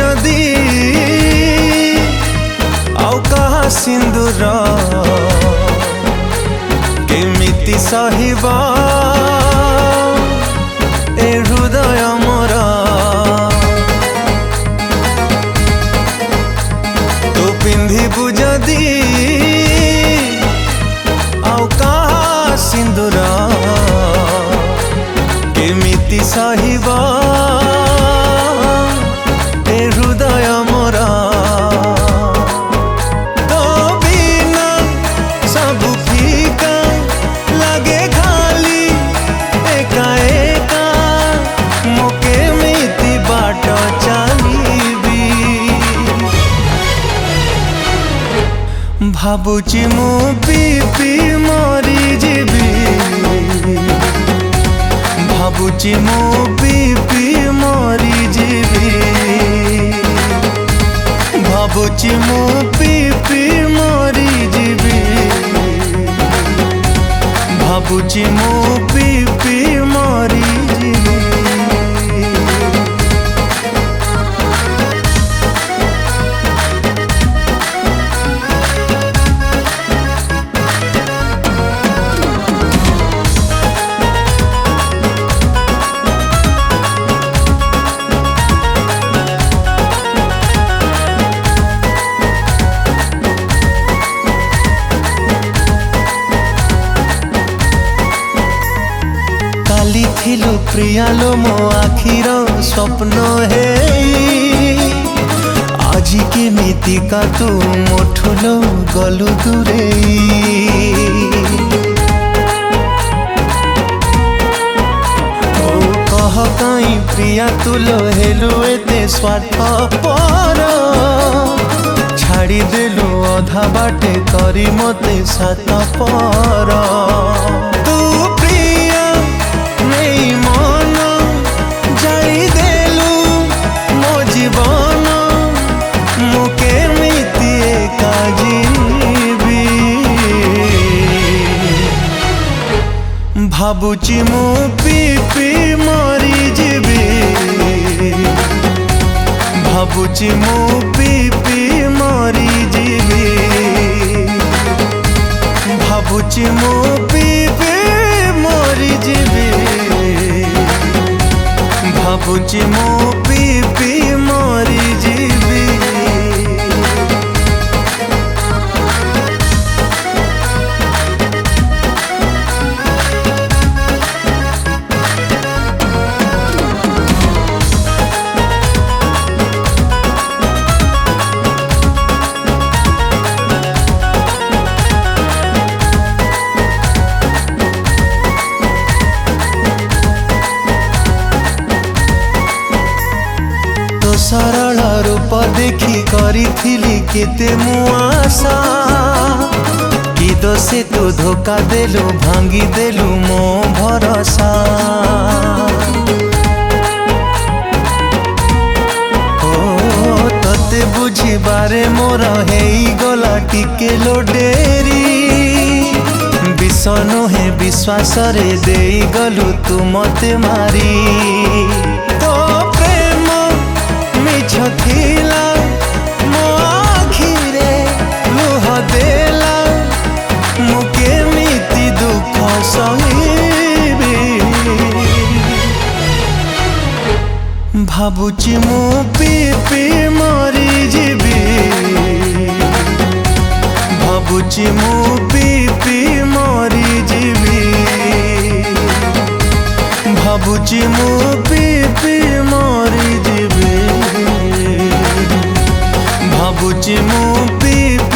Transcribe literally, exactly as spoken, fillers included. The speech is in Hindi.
जदी आउ कहा सिंदूर केमिति सहिबा ए हृदय मोर तू पिंधिबु जदी आउ कहा सिंदूर केमिति सहिबा ए हृदय मोर तो बिना सब फीका लगे खाली एका एका मो केमिति बाट चलीबी भाबुची मु पी पी मरी जीवी भाबुची मु पी पी मरी जीवी भाबुची मु पी पी मरी जीवी भाबुची मु पी पी मरी जीवी थिलु प्रियालो मो आखिर स्वप्न है आज केमिति का तू मोठुलो गलु दूरे ओ कह कहीं प्रिया तुलो हेलु एते स्वार्थपर छाड़ी देलु अधा बाटे करी मते सात पर तू प्रिया नहीं मन जाई देलु मो जीवन मु केमिति एका जीवी भाबुची मु पी पी मरी जीवी भाबुची मु पी पी मरी जीवी भाबुची मु पी पी मरी जीवी भाबुची मु पी पी मरी जीवी सरल रूप देखी करी थिली केते मुआशा कि दोषे तू धोखा देलु भांगी देलु मो भरोसा ओ तते बुझी बारे मोर हेई गला टिके लो डेरी विष नुहे विश्वास रे देई गलु तू मते मारी तो प्रेम मिछ थिला मो आखिरे लुह देला मु केमिति दुख सहिबी भाबुची मु पी पी मरी जीवी भाबुची मु पी पी मरी जीवी भाबुची मु पी पी मरी जीवी भाबुची मु पी